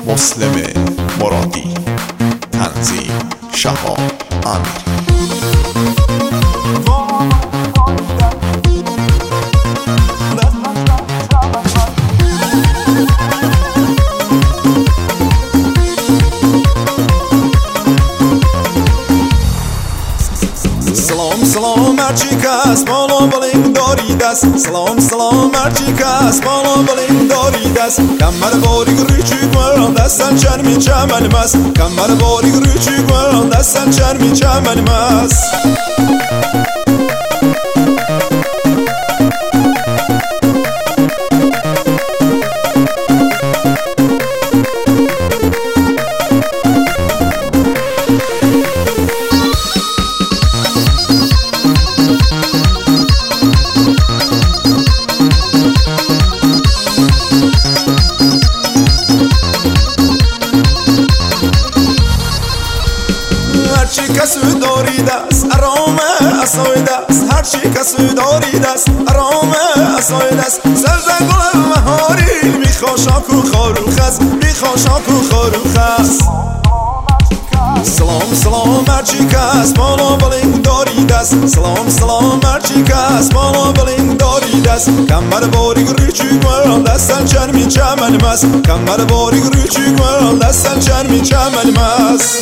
مسلم مرادی. تنظیم شهاب امیری. سلام هرچی کس بالا بلند داری دست. سلام هرچی کس بالا بلند داری دست. کمر باریک ریچی گوان دستن چرمی چمن مس. کمر باریک ریچی گوان دستن چرمی چمن مس. هرچی کسو داری دست آرام اسای دست. هرچی کسو داری دست آرام اسای دست. سرزن گل مهاری میخواشاک و خارو خس. میخواشاک و خارو خس. سلام هرچی کس بالا بلند داری دست. سلام هرچی کس بالا بلند داری دست. کمر باریک ریچی گوان دستن چرمی چمن مس. کمر باریک ریچی گوان دستن چرمی چمن مس.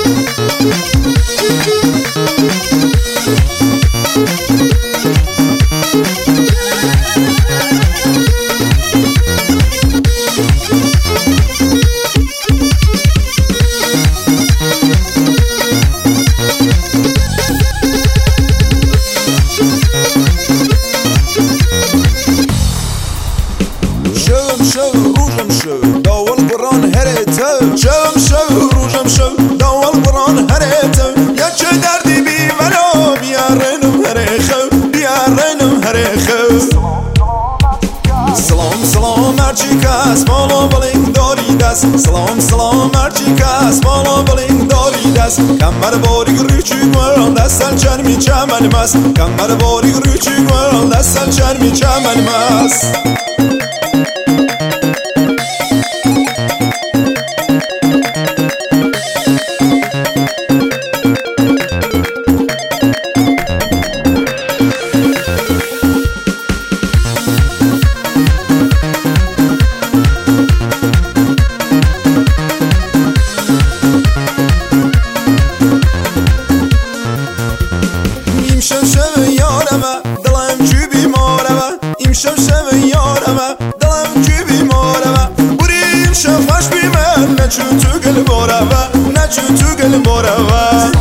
روزم شو داول قرآن هرته. شو روزم شو داول قرآن هرته. یا چه دردی بی منو بیارنم هرخو. بیارنم هرخو. سلام هرچی کس بالا بلند داری دست. سلام هرچی کس بالا بلند داری دست. کمر باریک ریچی گوان دستن چرمی چمن مس. کمر باریک ریچی گوان دستن چرمی چمن مس. شو یارمه دلم چی بیمارمه. این شو یارمه دلم چی بیمارمه. بریم شو خوش بیمن نچو تو گل بارمه. نچو تو گل بارمه.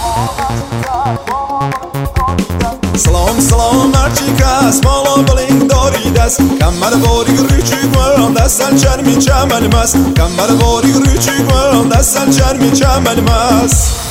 سلام هرچی کس بالا بلند داری دست. کمر باریک ریچی گوان دستن چرمی چمن مس. کمر باریک ریچی گوان دستن چرمی چمن مس.